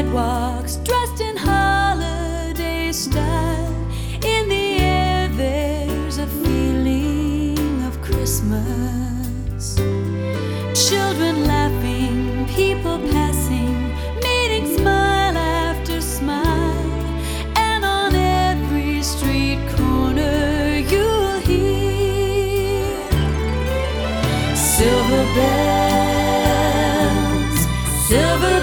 sidewalks, dressed in holiday style. In the air there's a feeling of Christmas. Children laughing, people passing, meeting smile after smile. And on every street corner you'll hear silver bells, silver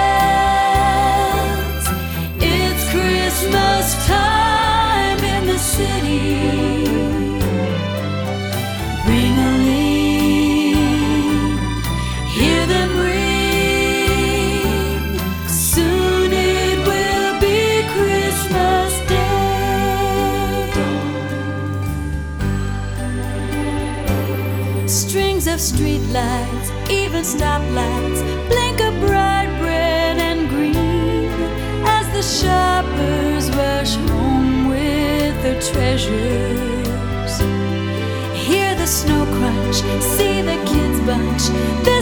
bells. It's Christmas time in the city. Ring-a-ling, hear them ring. Soon it will be Christmas Day. Strings of streetlights, even stoplights, blink a bright red and green as the shoppers rush home with their treasures. Hear the snow crunch, see the kids bunch.